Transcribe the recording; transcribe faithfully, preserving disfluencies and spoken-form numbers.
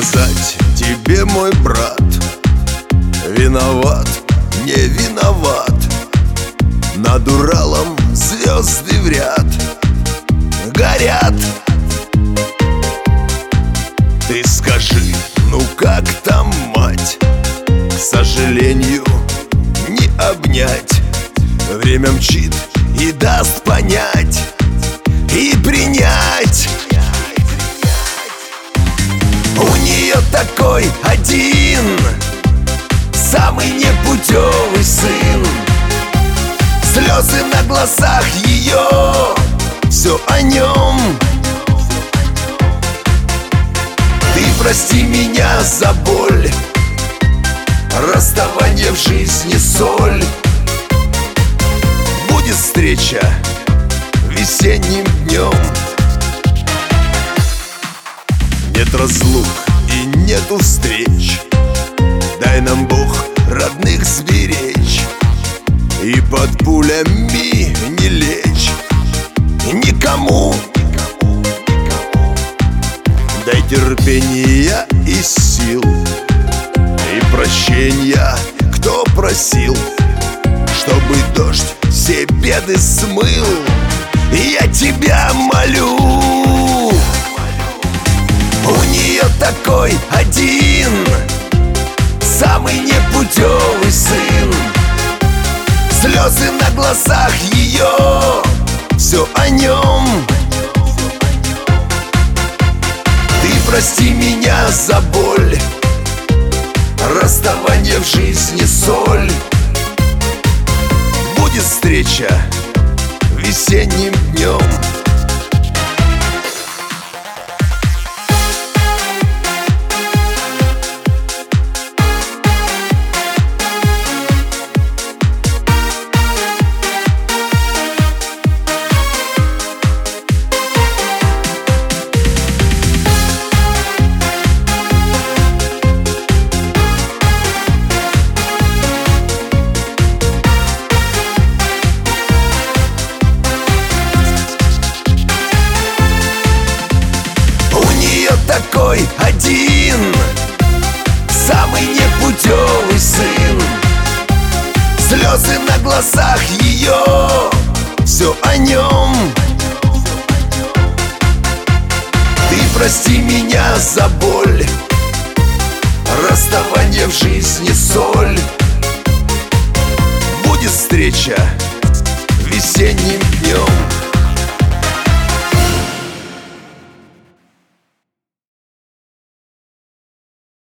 сказать тебе, мой брат? Виноват, не виноват. Над Уралом звезды в ряд горят. Ты скажи, ну как там мать? К сожалению, не обнять. Время мчит и даст понять и принять. У нее такой один, самый непутевый сын. Слезы на глазах ее, все о нем. Ты прости меня за боль, расставание в жизни соль. Будет встреча весенним днем. Нет разлук и нету встреч. Дай нам Бог родных сберечь и под пулями не лечь никому. Дай терпения и сил и прощения, кто просил, чтобы дождь все беды смыл. И я тебя молю. У нее такой один, самый непутевый сын. Слезы на глазах ее, все о нем. Ты прости меня за боль, расставание в жизни соль. Будет встреча весенним днем. Такой один, самый непутевый сын. Слезы на глазах ее, все о нем. Ты прости меня за боль, расставание в жизни соль. Будет встреча весенним